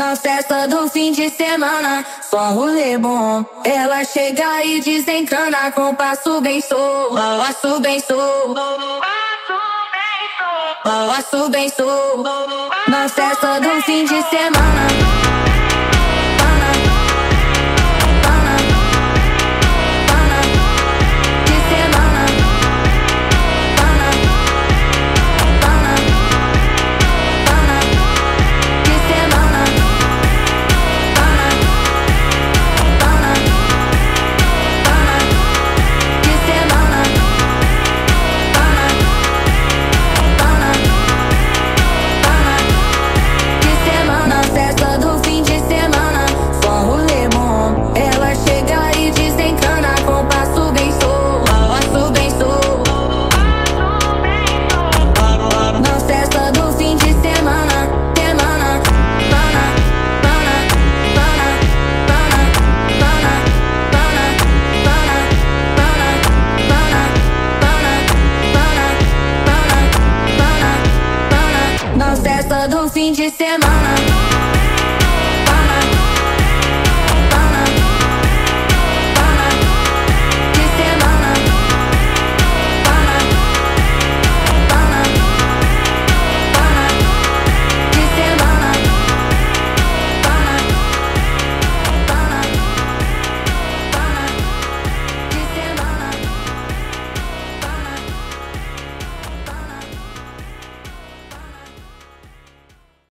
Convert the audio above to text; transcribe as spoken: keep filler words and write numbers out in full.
Na festa do fim de semana, só rolê bom. Ela chega e desencana com passo bem solto, passo bem solto, passo bem solto. Na festa do fim de semana. Na festa do fim de semana.